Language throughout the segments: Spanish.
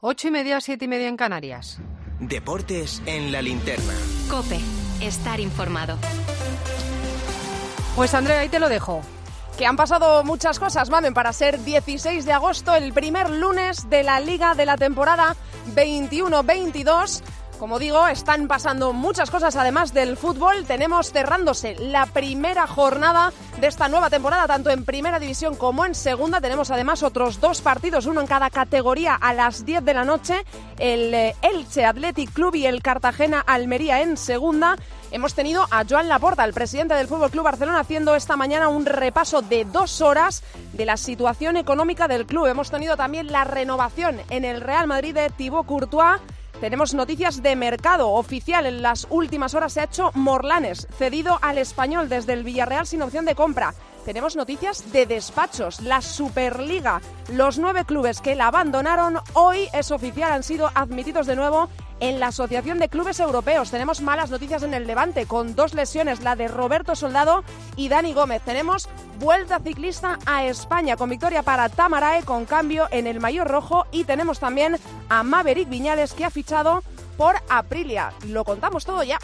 8:30, 7:30 en Canarias. Deportes en la linterna. COPE. Estar informado. Pues Andrea, ahí te lo dejo. Que han pasado muchas cosas, Mamen, para ser 16 de agosto, el primer lunes de la Liga de la temporada 21-22. Como digo, están pasando muchas cosas además del fútbol. Tenemos cerrándose la primera jornada de esta nueva temporada, tanto en Primera División como en Segunda. Tenemos además otros 2 partidos, uno en cada categoría a las 10 de la noche. El Elche Athletic Club y el Cartagena Almería en Segunda. Hemos tenido a Joan Laporta, el presidente del FC Barcelona, haciendo esta mañana un repaso de 2 horas de la situación económica del club. Hemos tenido también la renovación en el Real Madrid de Thibaut Courtois. Tenemos noticias de mercado oficial. En las últimas horas se ha hecho Morlanes, cedido al Español desde el Villarreal sin opción de compra. Tenemos noticias de despachos, la Superliga. Los 9 clubes que la abandonaron hoy, es oficial, han sido admitidos de nuevo en la Asociación de Clubes Europeos. Tenemos malas noticias en el Levante, con 2 lesiones, la de Roberto Soldado y Dani Gómez. Tenemos vuelta ciclista a España, con victoria para Tamarae, con cambio en el maillot rojo. Y tenemos también a Maverick Viñales, que ha fichado por Aprilia. Lo contamos todo ya.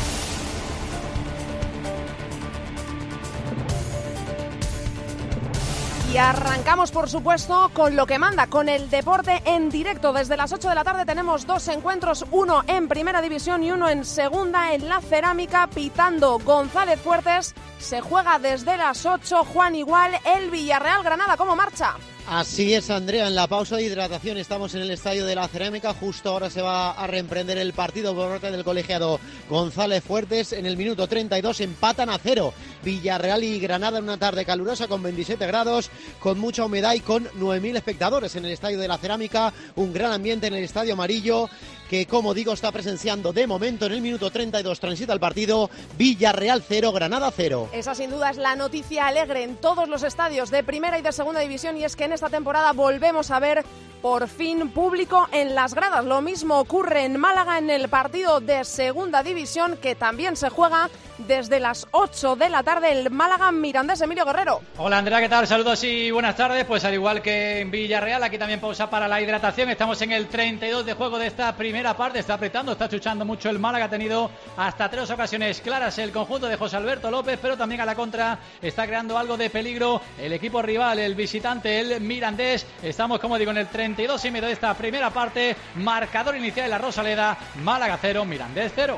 Y arrancamos, por supuesto, con lo que manda, con el deporte en directo. Desde las 8 de la tarde tenemos 2 encuentros, uno en Primera División y uno en Segunda. En la Cerámica, pitando González Fuertes. Se juega desde las 8, Juan Igual, el Villarreal Granada. ¿Cómo marcha? Así es, Andrea, en la pausa de hidratación estamos en el estadio de la Cerámica. Justo ahora se va a reemprender el partido por parte del colegiado González Fuertes. En el minuto 32 empatan a 0 Villarreal y Granada en una tarde calurosa con 27 grados, con mucha humedad y con 9.000 espectadores en el estadio de la Cerámica. Un gran ambiente en el estadio amarillo que, como digo, está presenciando de momento. En el minuto 32 transita el partido. Villarreal 0, Granada 0. Esa sin duda es la noticia alegre en todos los estadios de Primera y de Segunda División, y es que en esta temporada volvemos a ver por fin público en las gradas. Lo mismo ocurre en Málaga en el partido de Segunda División, que también se juega desde las 8 de la tarde, el Málaga Mirandés. Emilio Guerrero. Hola Andrea, ¿qué tal? Saludos y buenas tardes. Pues al igual que en Villarreal, aquí también pausa para la hidratación. Estamos en el 32 de juego de esta primera parte. Está apretando, está chuchando mucho el Málaga. Ha tenido hasta 3 ocasiones claras el conjunto de José Alberto López, pero también a la contra está creando algo de peligro el equipo rival, el visitante, el Mirandés. Estamos, como digo, en el 32 y medio de esta primera parte. Marcador inicial de la Rosaleda: Málaga 0, Mirandés 0.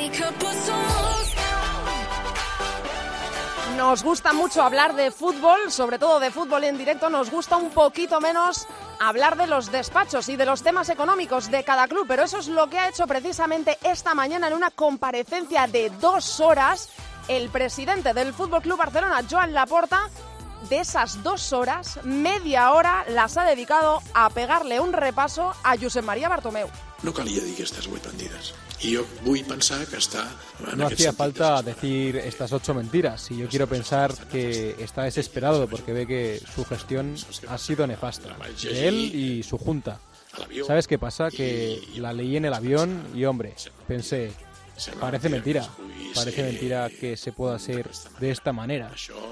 Nos gusta mucho hablar de fútbol, sobre todo de fútbol en directo. Nos gusta un poquito menos hablar de los despachos y de los temas económicos de cada club, pero eso es lo que ha hecho precisamente esta mañana en una comparecencia de 2 horas el presidente del FC Barcelona, Joan Laporta. De esas 2 horas, media hora las ha dedicado a pegarle un repaso a Josep María Bartomeu. No calia dir aquestes 8 mentides. Y yo vull pensar que está... No hacía falta decir estas 8 mentiras, y yo quiero pensar que está desesperado porque ve que su gestión ha sido nefasta, de él y su junta. ¿Sabes qué pasa? Que la leí en el avión y, hombre, pensé, parece mentira que se pueda ser de esta manera.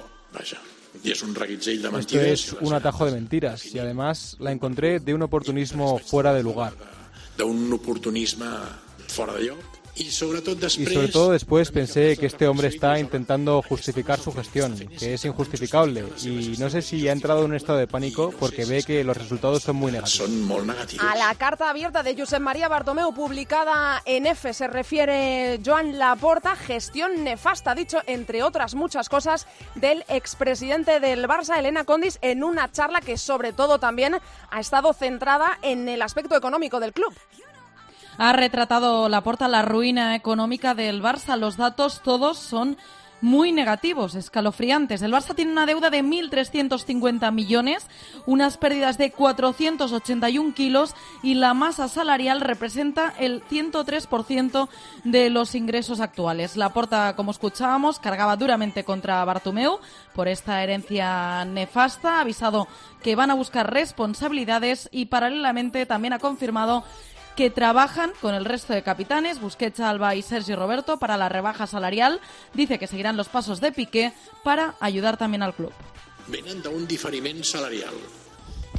Esto es un atajo de mentiras, y además la encontré de un oportunismo fuera de lugar. D'un oportunisme fora de lloc. Y sobre todo después pensé que este hombre está intentando justificar su gestión, que es injustificable, y no sé si ha entrado en un estado de pánico porque ve que los resultados son muy negativos. A la carta abierta de Josep María Bartomeu publicada en EFE se refiere Joan Laporta. Gestión nefasta, ha dicho, entre otras muchas cosas, del expresidente del Barça, Elena Condis, en una charla que sobre todo también ha estado centrada en el aspecto económico del club. Ha retratado Laporta la ruina económica del Barça. Los datos todos son muy negativos, escalofriantes. El Barça tiene una deuda de 1.350 millones, unas pérdidas de 481 kilos y la masa salarial representa el 103% de los ingresos actuales. Laporta, como escuchábamos, cargaba duramente contra Bartomeu por esta herencia nefasta. Ha avisado que van a buscar responsabilidades y paralelamente también ha confirmado que trabajan con el resto de capitanes, Busquets, Alba y Sergi Roberto, para la rebaja salarial. Dice que seguirán los pasos de Piqué para ayudar también al club. Venen d'un diferiment salarial.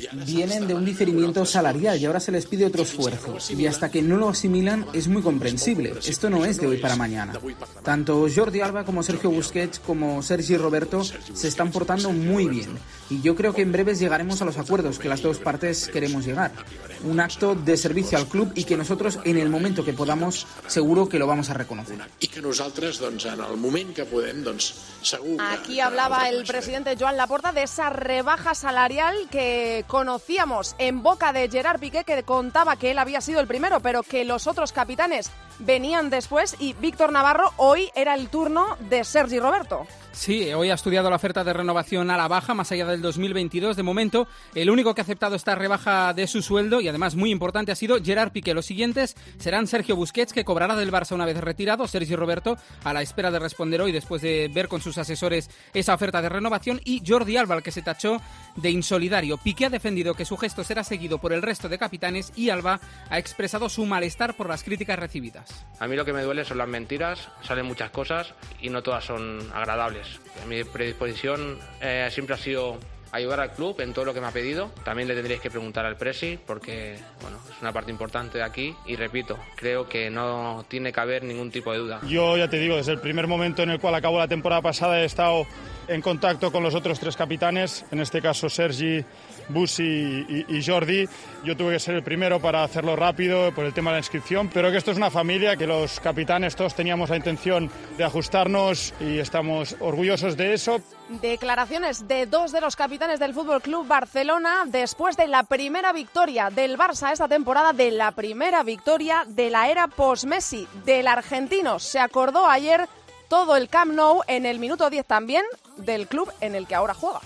Vienen de un diferimiento salarial y ahora se les pide otro esfuerzo. Y hasta que no lo asimilan es muy comprensible. Esto no es de hoy para mañana. Tanto Jordi Alba como Sergio Busquets como Sergi Roberto se están portando muy bien. Y yo creo que en breves llegaremos a los acuerdos que las dos partes queremos llegar. Un acto de servicio al club y que nosotros en el momento que podamos seguro que lo vamos a reconocer. Y que nosotros en el momento que podem segur. Aquí hablaba el presidente Joan Laporta de esa rebaja salarial que conocíamos en boca de Gerard Piqué, que contaba que él había sido el primero, pero que los otros capitanes venían después, y Víctor Navarro, hoy era el turno de Sergi Roberto. Sí, hoy ha estudiado la oferta de renovación a la baja, más allá del 2022. De momento, el único que ha aceptado esta rebaja de su sueldo, y además muy importante, ha sido Gerard Piqué. Los siguientes serán Sergio Busquets, que cobrará del Barça una vez retirado, Sergi Roberto, a la espera de responder hoy después de ver con sus asesores esa oferta de renovación, y Jordi Alba, al que se tachó de insolidario. Piqué ha defendido que su gesto será seguido por el resto de capitanes, y Alba ha expresado su malestar por las críticas recibidas. A mí lo que me duele son las mentiras, salen muchas cosas y no todas son agradables. Mi predisposición siempre ha sido ayudar al club en todo lo que me ha pedido. También le tendréis que preguntar al Presi, porque bueno, es una parte importante de aquí, y repito, creo que no tiene que haber ningún tipo de duda. Yo ya te digo, desde el primer momento en el cual acabó la temporada pasada he estado en contacto con los otros tres capitanes, en este caso Sergi, Busi y Jordi. Yo tuve que ser el primero para hacerlo rápido por el tema de la inscripción, pero que esto es una familia, que los capitanes todos teníamos la intención de ajustarnos y estamos orgullosos de eso. Declaraciones de dos de los capitanes del Fútbol Club Barcelona después de la primera victoria del Barça esta temporada, de la primera victoria de la era post-Messi, del argentino. Se acordó ayer todo el Camp Nou en el minuto 10 también del club en el que ahora juega.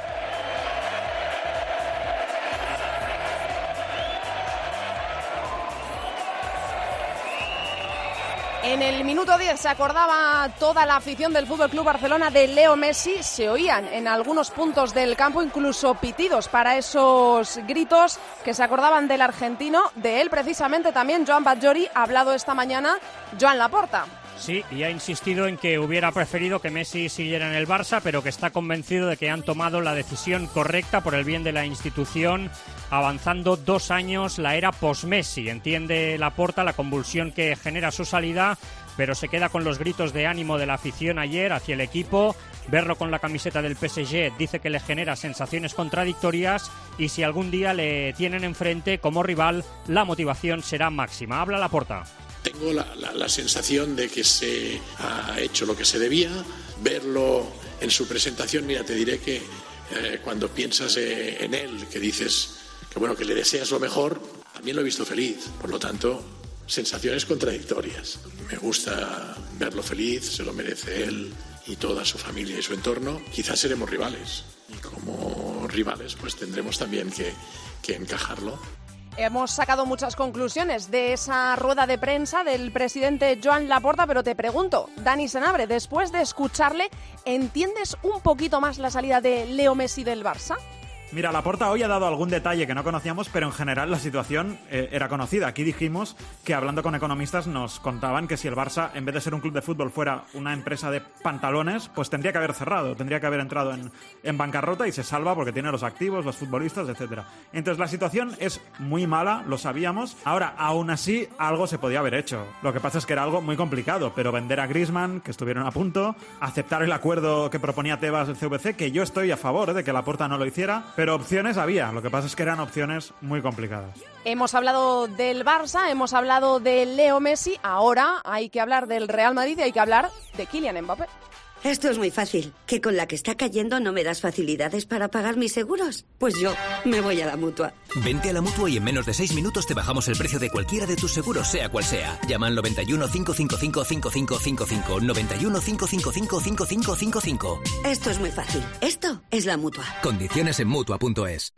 En el minuto 10 se acordaba toda la afición del Fútbol Club Barcelona de Leo Messi. Se oían en algunos puntos del campo incluso pitidos para esos gritos que se acordaban del argentino. De él precisamente también Joan Batllori ha hablado esta mañana Joan Laporta. Sí, y ha insistido en que hubiera preferido que Messi siguiera en el Barça, pero que está convencido de que han tomado la decisión correcta por el bien de la institución, avanzando 2 años la era post-Messi. Entiende Laporta la convulsión que genera su salida, pero se queda con los gritos de ánimo de la afición ayer hacia el equipo. Verlo con la camiseta del PSG dice que le genera sensaciones contradictorias, y si algún día le tienen enfrente como rival, la motivación será máxima. Habla Laporta. Tengo la sensación de que se ha hecho lo que se debía. Verlo en su presentación, mira, te diré que cuando piensas en él, que dices que bueno, que le deseas lo mejor, también lo he visto feliz. Por lo tanto, sensaciones contradictorias. Me gusta verlo feliz, se lo merece él y toda su familia y su entorno. Quizás seremos rivales, y como rivales pues tendremos también que encajarlo. Hemos sacado muchas conclusiones de esa rueda de prensa del presidente Joan Laporta, pero te pregunto, Dani Senabre, después de escucharle, ¿entiendes un poquito más la salida de Leo Messi del Barça? Mira, Laporta hoy ha dado algún detalle que no conocíamos, pero en general la situación era conocida. Aquí dijimos que, hablando con economistas, nos contaban que si el Barça, en vez de ser un club de fútbol, fuera una empresa de pantalones, pues tendría que haber cerrado, tendría que haber entrado en bancarrota, y se salva porque tiene los activos, los futbolistas, etcétera. Entonces la situación es muy mala, lo sabíamos. Ahora, aún así, algo se podía haber hecho. Lo que pasa es que era algo muy complicado, pero vender a Griezmann, que estuvieron a punto, aceptar el acuerdo que proponía Tebas del CVC, que yo estoy a favor de que Laporta no lo hiciera, pero opciones había, lo que pasa es que eran opciones muy complicadas. Hemos hablado del Barça, hemos hablado de Leo Messi, ahora hay que hablar del Real Madrid y hay que hablar de Kylian Mbappé. Esto es muy fácil. ¿Que con la que está cayendo no me das facilidades para pagar mis seguros? Pues yo me voy a la Mutua. Vente a la Mutua y en menos de 6 minutos te bajamos el precio de cualquiera de tus seguros, sea cual sea. Llama al 91 555 5555. 91 555 5555. Esto es muy fácil. Esto es la Mutua. Condiciones en Mutua.es.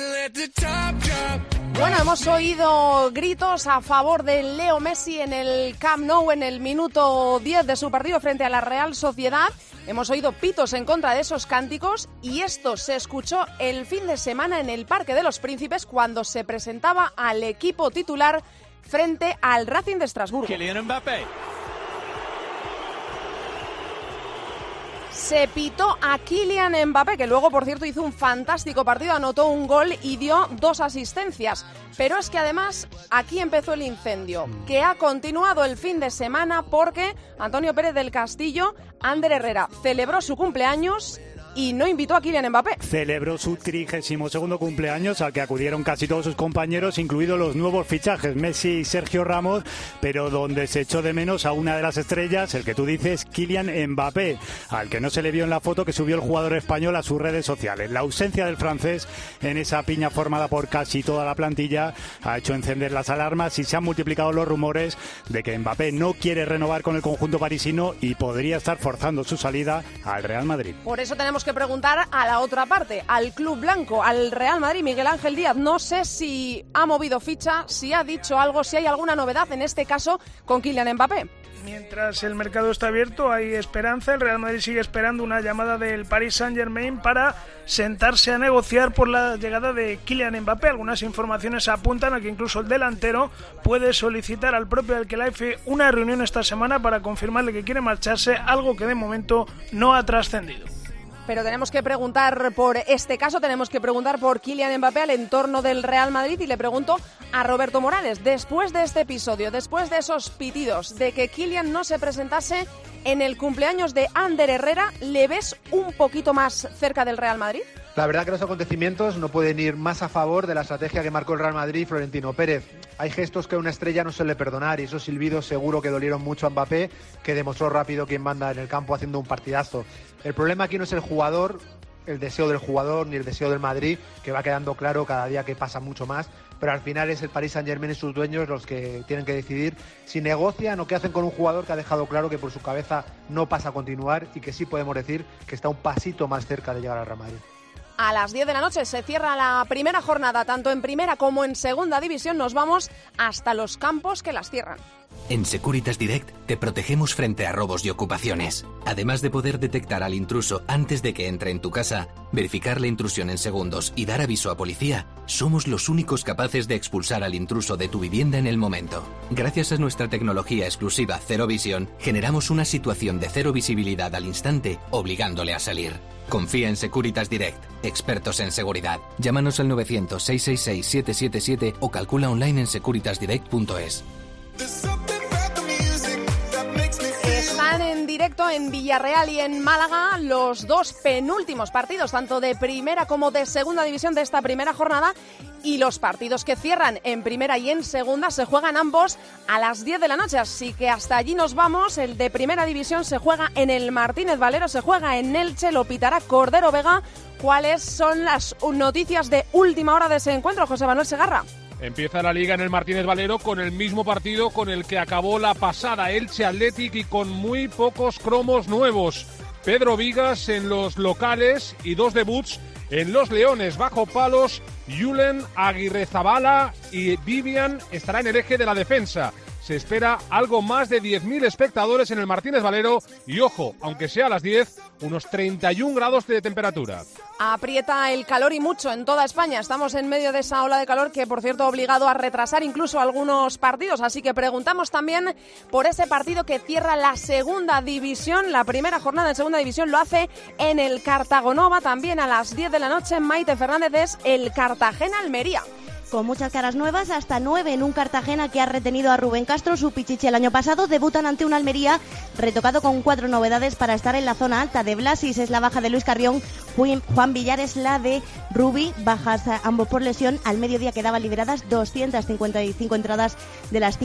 Bueno, hemos oído gritos a favor de Leo Messi en el Camp Nou en el minuto 10 de su partido frente a la Real Sociedad. Hemos oído pitos en contra de esos cánticos, y esto se escuchó el fin de semana en el Parque de los Príncipes cuando se presentaba al equipo titular frente al Racing de Estrasburgo. Kylian Mbappé. Se pitó a Kylian Mbappé, que luego, por cierto, hizo un fantástico partido, anotó un gol y dio 2 asistencias. Pero es que además aquí empezó el incendio, que ha continuado el fin de semana porque Antonio Pérez del Castillo, Ander Herrera, celebró su cumpleaños y no invitó a Kylian Mbappé. Celebró su 32º cumpleaños al que acudieron casi todos sus compañeros, incluidos los nuevos fichajes, Messi y Sergio Ramos, pero donde se echó de menos a una de las estrellas, el que tú dices, Kylian Mbappé, al que no se le vio en la foto que subió el jugador español a sus redes sociales. La ausencia del francés en esa piña formada por casi toda la plantilla ha hecho encender las alarmas y se han multiplicado los rumores de que Mbappé no quiere renovar con el conjunto parisino y podría estar forzando su salida al Real Madrid. Por eso tenemos que preguntar a la otra parte, al Club Blanco, al Real Madrid. Miguel Ángel Díaz, no sé si ha movido ficha, si ha dicho algo, si hay alguna novedad en este caso con Kylian Mbappé. Mientras el mercado está abierto, hay esperanza. El Real Madrid sigue esperando una llamada del Paris Saint-Germain para sentarse a negociar por la llegada de Kylian Mbappé. Algunas informaciones apuntan a que incluso el delantero puede solicitar al propio Al-Khelaifi una reunión esta semana para confirmarle que quiere marcharse, algo que de momento no ha trascendido. Pero tenemos que preguntar por este caso, tenemos que preguntar por Kylian Mbappé al entorno del Real Madrid y le pregunto a Roberto Morales, después de este episodio, después de esos pitidos, de que Kylian no se presentase en el cumpleaños de Ander Herrera, ¿le ves un poquito más cerca del Real Madrid? La verdad que los acontecimientos no pueden ir más a favor de la estrategia que marcó el Real Madrid y Florentino Pérez. Hay gestos que a una estrella no suele perdonar y esos silbidos seguro que dolieron mucho a Mbappé, que demostró rápido quién manda en el campo haciendo un partidazo. El problema aquí no es el jugador, el deseo del jugador ni el deseo del Madrid, que va quedando claro cada día que pasa mucho más, pero al final es el Paris Saint-Germain y sus dueños los que tienen que decidir si negocian o qué hacen con un jugador que ha dejado claro que por su cabeza no pasa a continuar y que sí podemos decir que está un pasito más cerca de llegar al Real Madrid. A las 10 de la noche se cierra la primera jornada, tanto en primera como en segunda división. Nos vamos hasta los campos que las cierran. En Securitas Direct te protegemos frente a robos y ocupaciones. Además de poder detectar al intruso antes de que entre en tu casa, verificar la intrusión en segundos y dar aviso a policía, somos los únicos capaces de expulsar al intruso de tu vivienda en el momento. Gracias a nuestra tecnología exclusiva Cero Visión, generamos una situación de cero visibilidad al instante, obligándole a salir. Confía en Securitas Direct, expertos en seguridad. Llámanos al 900-666-777 o calcula online en securitasdirect.es. Están en directo en Villarreal y en Málaga los dos penúltimos partidos, tanto de primera como de segunda división de esta primera jornada, y los partidos que cierran en primera y en segunda se juegan ambos a las 10 de la noche, así que hasta allí nos vamos. El de primera división se juega en el Martínez Valero, se juega en Elche, lo pitará Cordero Vega. ¿Cuáles son las noticias de última hora de ese encuentro, José Manuel Segarra? Empieza la Liga en el Martínez Valero con el mismo partido con el que acabó la pasada, Elche Athletic, y con muy pocos cromos nuevos. Pedro Vigas en los locales y dos debuts en los Leones. Bajo palos, Julen Aguirrezabala y Vivian estará en el eje de la defensa. Se espera algo más de 10.000 espectadores en el Martínez Valero y, ojo, aunque sea a las 10, unos 31 grados de temperatura. Aprieta el calor y mucho en toda España. Estamos en medio de esa ola de calor que, por cierto, ha obligado a retrasar incluso algunos partidos. Así que preguntamos también por ese partido que cierra la segunda división. La primera jornada en segunda división lo hace en el Cartagonova. También a las 10 de la noche, Maite Fernández, es el Cartagena-Almería. Con muchas caras nuevas, hasta 9 en un Cartagena que ha retenido a Rubén Castro, su pichichi el año pasado. Debutan ante un Almería retocado con 4 novedades para estar en la zona alta. De Blasis es la baja de Luis Carrión, Juan Villar es la de Rubi, bajas ambos por lesión. Al mediodía quedaban liberadas 255 entradas de las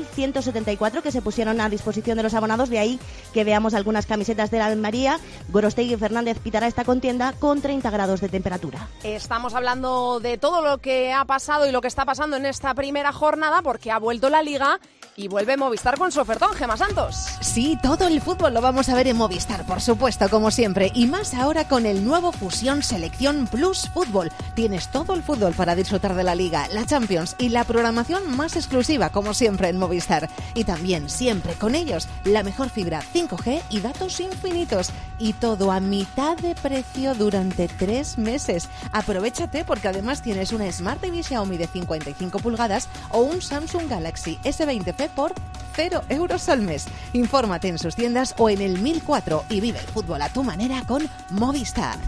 5.174 que se pusieron a disposición de los abonados. De ahí que veamos algunas camisetas de la Almería. Gorostegui Fernández pitará esta contienda con 30 grados de temperatura. Estamos hablando de todo lo que ha pasado y lo que está pasando en esta primera jornada, porque ha vuelto la Liga y vuelve Movistar con su ofertón. Gemma Santos. Sí, todo el fútbol lo vamos a ver en Movistar, por supuesto, como siempre, y más ahora con el nuevo Fusión Selección Plus Fútbol. Tienes todo el fútbol para disfrutar de la Liga, la Champions y la programación más exclusiva, como siempre, en Movistar. Y también, siempre con ellos, la mejor fibra 5G y datos infinitos. Y todo a mitad de precio durante 3 meses. Aprovéchate, porque además tienes una Smart TV Xiaomi de 55 pulgadas o un Samsung Galaxy S20 F por 0 euros al mes. Infórmate en sus tiendas o en el 1004 y vive el fútbol a tu manera con Movistar.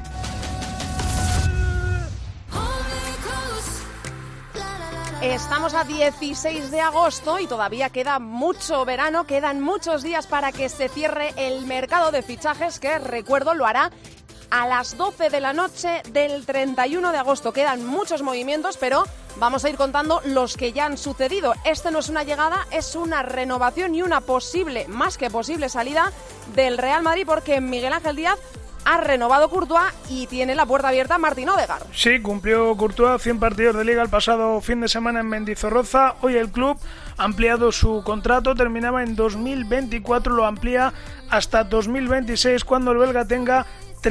Estamos a 16 de agosto y todavía queda mucho verano, quedan muchos días para que se cierre el mercado de fichajes, que recuerdo lo hará a las 12 de la noche del 31 de agosto. Quedan muchos movimientos, pero vamos a ir contando los que ya han sucedido. Este no es una llegada, es una renovación y una posible, más que posible, salida del Real Madrid, porque Miguel Ángel Díaz ha renovado Courtois y tiene la puerta abierta Martín Odegaard. Sí, cumplió Courtois 100 partidos de Liga el pasado fin de semana en Mendizorroza. Hoy el club ha ampliado su contrato, terminaba en 2024, lo amplía hasta 2026, cuando el belga tenga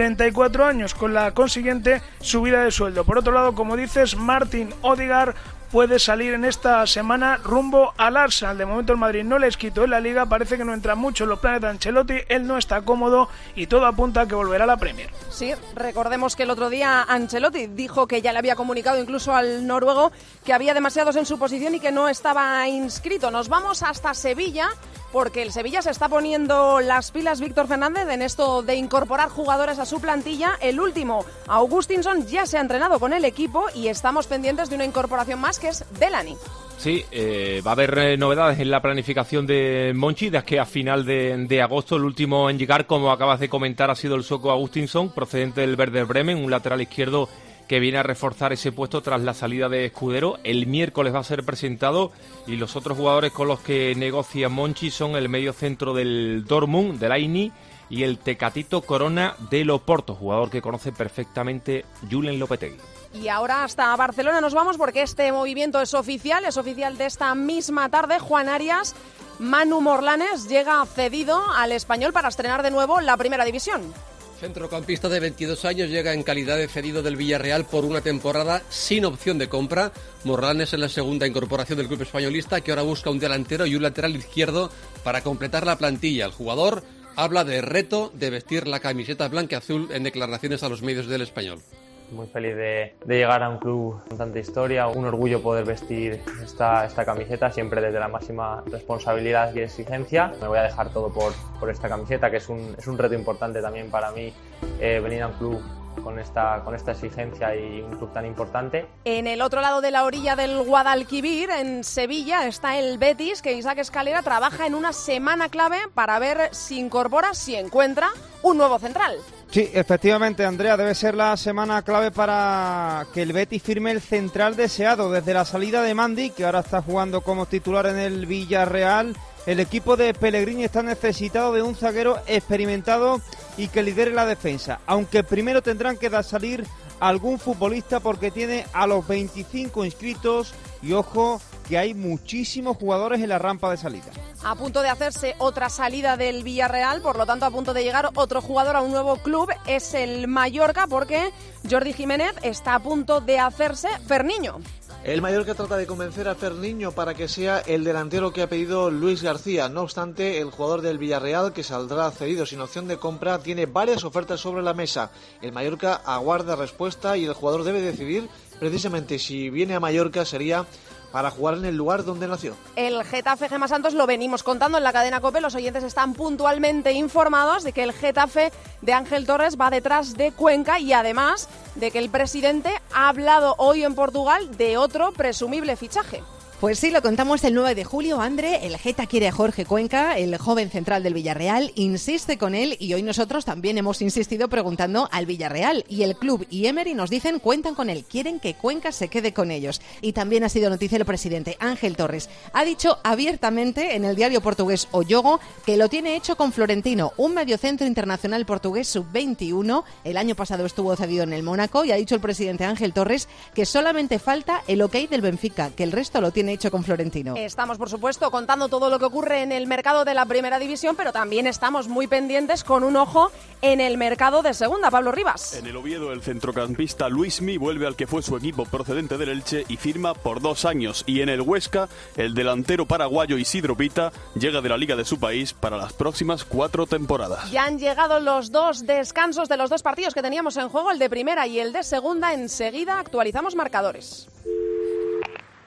34 años, con la consiguiente subida de sueldo. Por otro lado, como dices, Martín Odegaard puede salir en esta semana rumbo al Arsenal. De momento el Madrid no les quitó en la Liga, parece que no entra mucho en los planes de Ancelotti, él no está cómodo y todo apunta a que volverá a la Premier. Sí, recordemos que el otro día Ancelotti dijo que ya le había comunicado incluso al noruego que había demasiados en su posición y que no estaba inscrito. Nos vamos hasta Sevilla, porque el Sevilla se está poniendo las pilas, Víctor Fernández, en esto de incorporar jugadores a su plantilla. El último, Augustinson, ya se ha entrenado con el equipo y estamos pendientes de una incorporación más, que es Delaney. Sí, va a haber novedades en la planificación de Monchi, de que a final de agosto. El último en llegar, como acabas de comentar, ha sido el sueco Augustinson, procedente del Werder Bremen, un lateral izquierdo que viene a reforzar ese puesto tras la salida de Escudero. El miércoles va a ser presentado y los otros jugadores con los que negocia Monchi son el medio centro del Dortmund, del Aini, y el Tecatito Corona del Oporto, jugador que conoce perfectamente Julen Lopetegui. Y ahora hasta Barcelona nos vamos, porque este movimiento es oficial de esta misma tarde. Juan Arias, Manu Morlanes llega cedido al Español para estrenar de nuevo la Primera División. Centrocampista de 22 años llega en calidad de cedido del Villarreal por una temporada sin opción de compra. Morlanes es la segunda incorporación del club españolista, que ahora busca un delantero y un lateral izquierdo para completar la plantilla. El jugador habla de reto de vestir la camiseta blanca-azul en declaraciones a los medios del Español. Muy feliz de llegar a un club con tanta historia, un orgullo poder vestir esta camiseta, siempre desde la máxima responsabilidad y exigencia. Me voy a dejar todo por esta camiseta, que es un reto importante también para mí, venir a un club con esta exigencia y un club tan importante. En el otro lado de la orilla del Guadalquivir, en Sevilla, está el Betis, que Isaac Escalera trabaja en una semana clave para ver si incorpora, si encuentra un nuevo central. Sí, efectivamente, Andrea, debe ser la semana clave para que el Betis firme el central deseado. Desde la salida de Mandi, que ahora está jugando como titular en el Villarreal, el equipo de Pellegrini está necesitado de un zaguero experimentado y que lidere la defensa, aunque primero tendrán que salir algún futbolista, porque tiene a los 25 inscritos y ojo que hay muchísimos jugadores en la rampa de salida. A punto de hacerse otra salida del Villarreal, por lo tanto a punto de llegar otro jugador a un nuevo club, es el Mallorca, porque Jordi Jiménez está a punto de hacerse Ferniño. El Mallorca trata de convencer a Ferniño para que sea el delantero que ha pedido Luis García. No obstante, el jugador del Villarreal, que saldrá cedido sin opción de compra, tiene varias ofertas sobre la mesa. El Mallorca aguarda respuesta y el jugador debe decidir precisamente si viene a Mallorca sería para jugar en el lugar donde nació. El Getafe Gemma Santos, lo venimos contando en la cadena COPE, los oyentes están puntualmente informados de que el Getafe de Ángel Torres va detrás de Cuenca, y además de que el presidente ha hablado hoy en Portugal de otro presumible fichaje. Pues sí, lo contamos el 9 de julio, André. El Geta quiere a Jorge Cuenca, el joven central del Villarreal, insiste con él, y hoy nosotros también hemos insistido preguntando al Villarreal. Y el club y Emery nos dicen cuentan con él, quieren que Cuenca se quede con ellos. Y también ha sido noticia el presidente Ángel Torres. Ha dicho abiertamente en el diario portugués O Jogo que lo tiene hecho con Florentino, un mediocentro internacional portugués sub-21. El año pasado estuvo cedido en el Mónaco, y ha dicho el presidente Ángel Torres que solamente falta el ok del Benfica, que el resto lo tiene hecho con Florentino. Estamos, por supuesto, contando todo lo que ocurre en el mercado de la Primera División, pero también estamos muy pendientes, con un ojo en el mercado de Segunda. Pablo Rivas. En el Oviedo, el centrocampista Luismi vuelve al que fue su equipo procedente del Elche y firma por 2 años. Y en el Huesca, el delantero paraguayo Isidro Pita llega de la liga de su país para las próximas 4 temporadas. Ya han llegado los 2 descansos de los 2 partidos que teníamos en juego, el de Primera y el de Segunda. Enseguida actualizamos marcadores.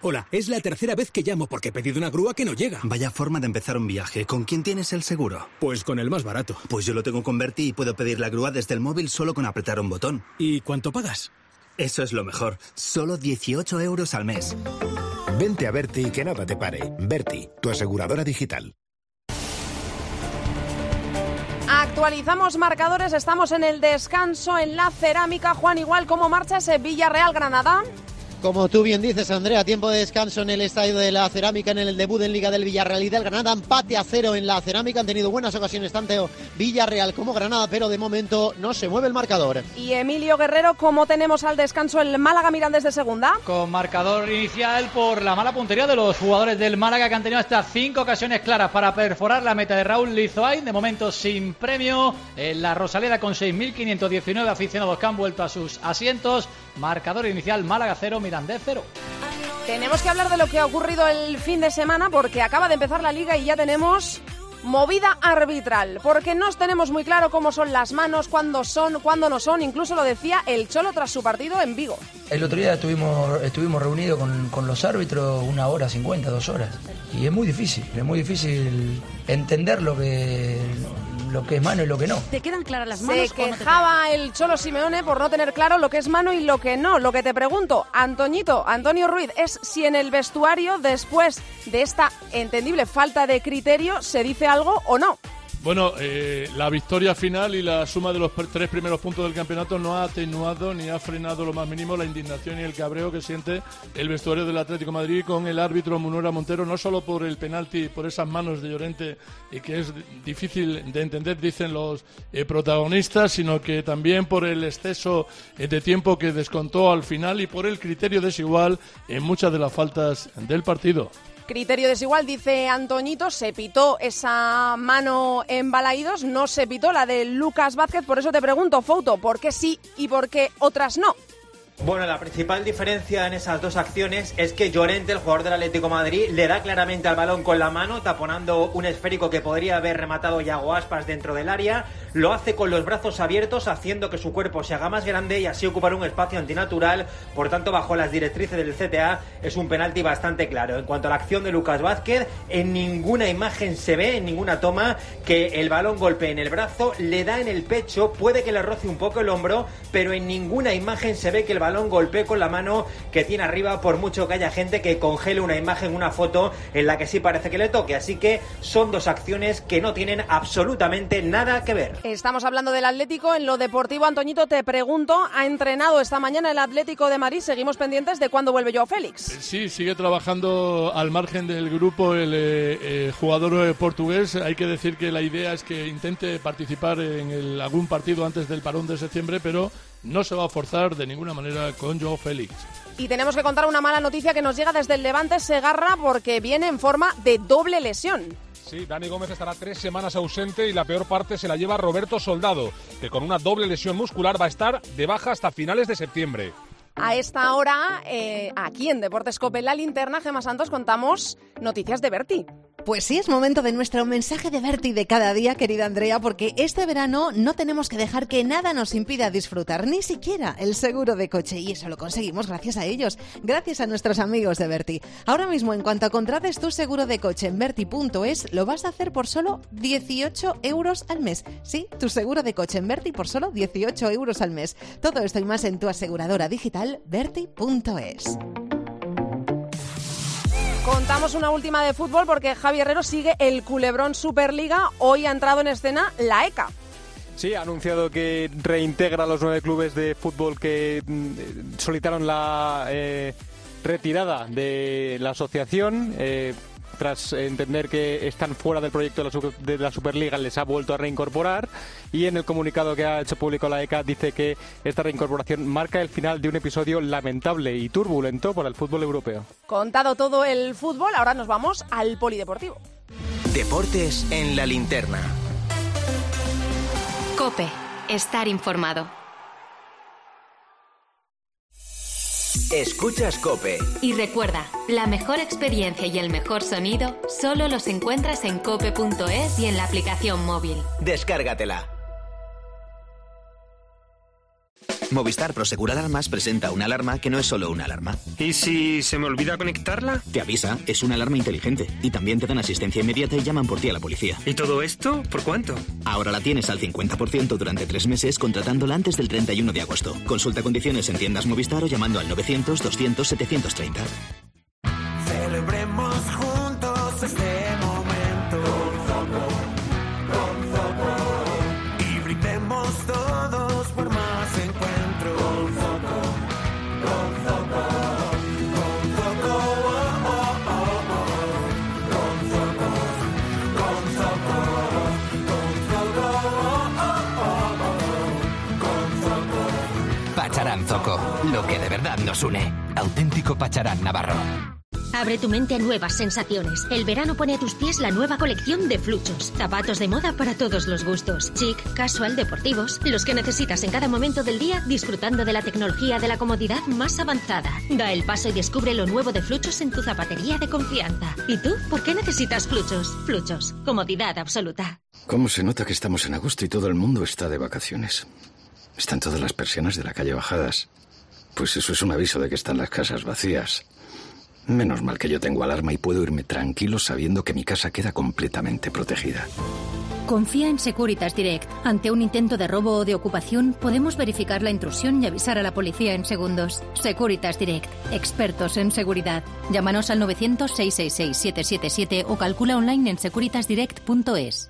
Hola, es la tercera vez que llamo porque he pedido una grúa que no llega. Vaya forma de empezar un viaje. ¿Con quién tienes el seguro? Pues con el más barato. Pues yo lo tengo con Berti y puedo pedir la grúa desde el móvil solo con apretar un botón. ¿Y cuánto pagas? Eso es lo mejor. Solo 18 euros al mes. Vente a Berti y que nada te pare. Berti, tu aseguradora digital. Actualizamos marcadores, estamos en el descanso en la Cerámica. Juan, igual, ¿cómo marcha ese Villarreal-Granada? Como tú bien dices, Andrea, tiempo de descanso en el estadio de la Cerámica en el debut en Liga del Villarreal y del Granada. Empate a 0 en la Cerámica. Han tenido buenas ocasiones tanto Villarreal como Granada, pero de momento no se mueve el marcador. Y Emilio Guerrero, ¿cómo tenemos al descanso el Málaga-Mirandés de segunda? Con marcador inicial por la mala puntería de los jugadores del Málaga, que han tenido hasta 5 ocasiones claras para perforar la meta de Raúl Lizoain. De momento sin premio. En la Rosaleda, con 6.519 aficionados que han vuelto a sus asientos. Marcador inicial: Málaga 0, Mirandés 0. Tenemos que hablar de lo que ha ocurrido el fin de semana, porque acaba de empezar la Liga y ya tenemos movida arbitral, porque no tenemos muy claro cómo son las manos, cuándo son, cuándo no son. Incluso lo decía el Cholo tras su partido en Vigo. El otro día estuvimos reunidos con los árbitros 1 hora 50, 2 horas, y es muy difícil entender lo que es mano y lo que no. ¿Te quedan claras las manos? Se quejaba el Cholo Simeone por no tener claro lo que es mano y lo que no. Lo que te pregunto, Antonio Ruiz, es si en el vestuario, después de esta entendible falta de criterio, se dice algo o no. Bueno, la victoria final y la suma de los 3 primeros puntos del campeonato no ha atenuado ni ha frenado lo más mínimo la indignación y el cabreo que siente el vestuario del Atlético de Madrid con el árbitro Munuera Montero, no solo por el penalti, por esas manos de Llorente, que es difícil de entender, dicen los protagonistas, sino que también por el exceso de tiempo que descontó al final y por el criterio desigual en muchas de las faltas del partido. Criterio desigual, dice Antoñito. Se pitó esa mano en Balaídos, no se pitó la de Lucas Vázquez. Por eso te pregunto, Fouto, ¿por qué sí y por qué otras no? Bueno, la principal diferencia en esas dos acciones es que Llorente, el jugador del Atlético de Madrid, le da claramente al balón con la mano, taponando un esférico que podría haber rematado Yago Aspas dentro del área. Lo hace con los brazos abiertos, haciendo que su cuerpo se haga más grande y así ocupar un espacio antinatural. Por tanto, bajo las directrices del CTA, es un penalti bastante claro. En cuanto a la acción de Lucas Vázquez, en ninguna imagen se ve, en ninguna toma, que el balón golpee en el brazo, le da en el pecho, puede que le roce un poco el hombro, pero en ninguna imagen se ve que el balón golpee con la mano que tiene arriba, por mucho que haya gente que congele una imagen, una foto en la que sí parece que le toque. Así que son dos acciones que no tienen absolutamente nada que ver. Estamos hablando del Atlético. En lo deportivo, Antoñito, te pregunto, ¿ha entrenado esta mañana el Atlético de Madrid? Seguimos pendientes de cuándo vuelve Joao Félix. Sí, sigue trabajando al margen del grupo el jugador portugués. Hay que decir que la idea es que intente participar en algún partido antes del parón de septiembre, pero no se va a forzar de ninguna manera con Joao Félix. Y tenemos que contar una mala noticia que nos llega desde el Levante Segarra, porque viene en forma de doble lesión. Sí, Dani Gómez estará 3 semanas ausente y la peor parte se la lleva Roberto Soldado, que con una doble lesión muscular va a estar de baja hasta finales de septiembre. A esta hora, aquí en Deportes COPE, La Linterna, Gemma Santos, contamos noticias de Berti. Pues sí, es momento de nuestro mensaje de Berti de cada día, querida Andrea, porque este verano no tenemos que dejar que nada nos impida disfrutar, ni siquiera el seguro de coche, y eso lo conseguimos gracias a ellos, gracias a nuestros amigos de Berti. Ahora mismo, en cuanto contrates tu seguro de coche en Berti.es, lo vas a hacer por solo 18 euros al mes. Sí, tu seguro de coche en Berti por solo 18 euros al mes. Todo esto y más en tu aseguradora digital Berti.es. Contamos una última de fútbol porque Javi Herrero sigue el culebrón Superliga. Hoy ha entrado en escena la ECA. Sí, ha anunciado que reintegra a los 9 clubes de fútbol que solicitaron la retirada de la asociación. Tras entender que están fuera del proyecto de la Superliga, les ha vuelto a reincorporar, y en el comunicado que ha hecho público la ECA dice que esta reincorporación marca el final de un episodio lamentable y turbulento para el fútbol europeo. Contado todo el fútbol, ahora nos vamos al polideportivo. Deportes en la linterna. COPE. Estar informado. Escuchas COPE. Y recuerda, la mejor experiencia y el mejor sonido solo los encuentras en cope.es y en la aplicación móvil. Descárgatela. Movistar Prosegur Alarmas presenta una alarma que no es solo una alarma. ¿Y si se me olvida conectarla? Te avisa, es una alarma inteligente. Y también te dan asistencia inmediata y llaman por ti a la policía. ¿Y todo esto? ¿Por cuánto? Ahora la tienes al 50% durante 3 meses contratándola antes del 31 de agosto. Consulta condiciones en tiendas Movistar o llamando al 900-200-730. Celebremos juntos este momento. Con Zoco. Y brindemos todos por más encuentros. Con Zoco. Con Zoco. Con Zoco. Con Zoco. Con Zoco. Con Zoco. Pacharán Zoco, lo que de verdad nos une. Auténtico Pacharán Navarro. Abre tu mente a nuevas sensaciones. El verano pone a tus pies la nueva colección de Fluchos. Zapatos de moda para todos los gustos. Chic, casual, deportivos. Los que necesitas en cada momento del día, disfrutando de la tecnología de la comodidad más avanzada. Da el paso y descubre lo nuevo de Fluchos en tu zapatería de confianza. ¿Y tú? ¿Por qué necesitas Fluchos? Fluchos. Comodidad absoluta. ¿Cómo se nota que estamos en agosto y todo el mundo está de vacaciones? Están todas las persianas de la calle bajadas. Pues eso es un aviso de que están las casas vacías. Menos mal que yo tengo alarma y puedo irme tranquilo sabiendo que mi casa queda completamente protegida. Confía en Securitas Direct. Ante un intento de robo o de ocupación, podemos verificar la intrusión y avisar a la policía en segundos. Securitas Direct. Expertos en seguridad. Llámanos al 900-666-777 o calcula online en securitasdirect.es.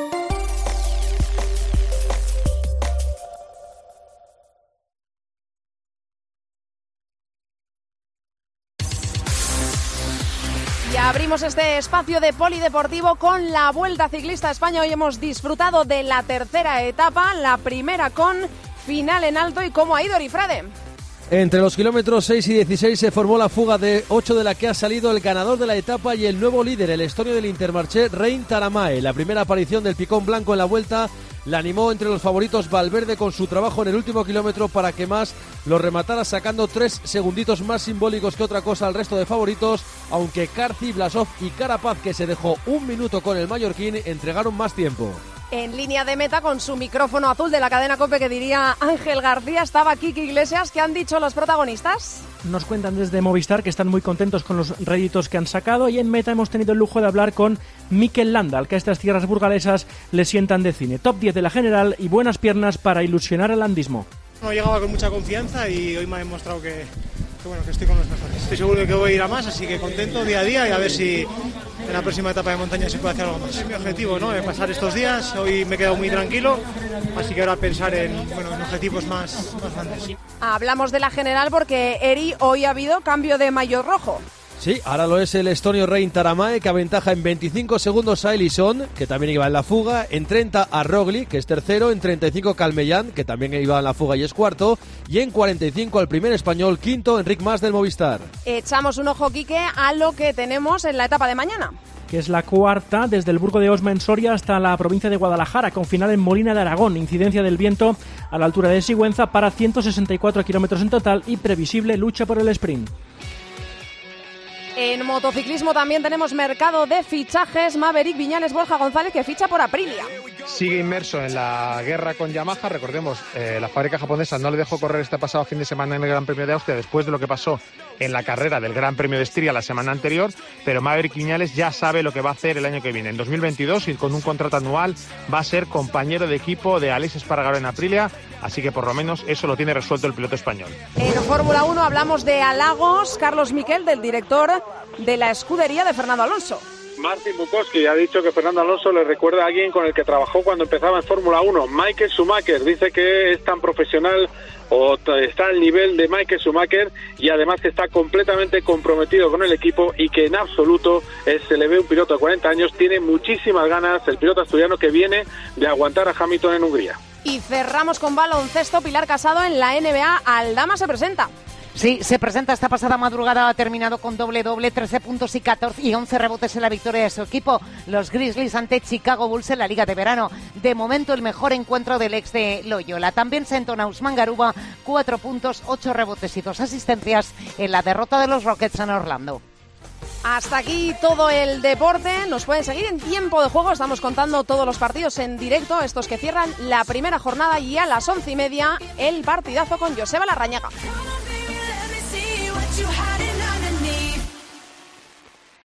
Abrimos este espacio de polideportivo con la Vuelta Ciclista a España. Hoy hemos disfrutado de la tercera etapa, la primera con final en alto. ¿Y cómo ha ido, Orifrade? Entre los kilómetros 6 y 16 se formó la fuga de 8 de la que ha salido el ganador de la etapa y el nuevo líder, el estonio del Intermarché, Rein Taramae. La primera aparición del picón blanco en la Vuelta la animó entre los favoritos Valverde con su trabajo en el último kilómetro para que más lo rematara, sacando 3 segunditos más simbólicos que otra cosa al resto de favoritos, aunque Carci, Blasov y Carapaz, que se dejó 1 minuto con el mallorquín, entregaron más tiempo. En línea de meta con su micrófono azul de la cadena COPE, que diría Ángel García, estaba Kiki Iglesias. ¿Qué han dicho los protagonistas? Nos cuentan desde Movistar que están muy contentos con los réditos que han sacado, y en meta hemos tenido el lujo de hablar con Mikel Landa, al que a estas tierras burgalesas le sientan de cine. Top 10 de la general y buenas piernas para ilusionar al landismo. No llegaba con mucha confianza y hoy me ha demostrado que estoy con los mejores. Estoy seguro de que voy a ir a más, así que contento día a día y a ver si en la próxima etapa de montaña se puede hacer algo más. Es mi objetivo, ¿no? Pasar estos días. Hoy me he quedado muy tranquilo, así que ahora pensar en objetivos más grandes. Hablamos de la general porque, Eri, hoy ha habido cambio de maillot rojo. Sí, ahora lo es el estonio Rein Taramae, que aventaja en 25 segundos a Elison, que también iba en la fuga, en 30 a Rogli, que es tercero, en 35 Calmellán, que también iba en la fuga y es cuarto, y en 45 al primer español, quinto, Enric Mas del Movistar. Echamos un ojo, Quique, a lo que tenemos en la etapa de mañana, que es la cuarta, desde el Burgo de Osma en Soria hasta la provincia de Guadalajara, con final en Molina de Aragón, incidencia del viento a la altura de Sigüenza para 164 kilómetros en total y previsible lucha por el sprint. En motociclismo también tenemos mercado de fichajes. Maverick Viñales, Borja González, que ficha por Aprilia. Sigue inmerso en la guerra con Yamaha. Recordemos, la fábrica japonesa no le dejó correr este pasado fin de semana en el Gran Premio de Austria después de lo que pasó en la carrera del Gran Premio de Estiria la semana anterior, pero Maverick Viñales ya sabe lo que va a hacer el año que viene. En 2022, y con un contrato anual, va a ser compañero de equipo de Aleix Espargaró en Aprilia, así que por lo menos eso lo tiene resuelto el piloto español. En Fórmula 1 hablamos de halagos. Carlos Miquel, del director de la escudería de Fernando Alonso. Martin Bukowski ha dicho que Fernando Alonso le recuerda a alguien con el que trabajó cuando empezaba en Fórmula 1, Michael Schumacher. Dice que es tan profesional o está al nivel de Michael Schumacher y además que está completamente comprometido con el equipo y que en absoluto se le ve un piloto de 40 años, tiene muchísimas ganas el piloto asturiano que viene de aguantar a Hamilton en Hungría. Y cerramos con baloncesto. Pilar Casado, en la NBA, Aldama se presenta. Sí, se presenta esta pasada madrugada, ha terminado con doble-doble, 13 puntos y 11 rebotes en la victoria de su equipo, los Grizzlies ante Chicago Bulls en la Liga de Verano. De momento el mejor encuentro del ex de Loyola. También se entona Usman Garuba, 4 puntos, 8 rebotes y 2 asistencias en la derrota de los Rockets en Orlando. Hasta aquí todo el deporte. Nos pueden seguir en Tiempo de Juego. Estamos contando todos los partidos en directo, estos que cierran la primera jornada, y a las 11:30 el partidazo con Joseba Larrañaga. you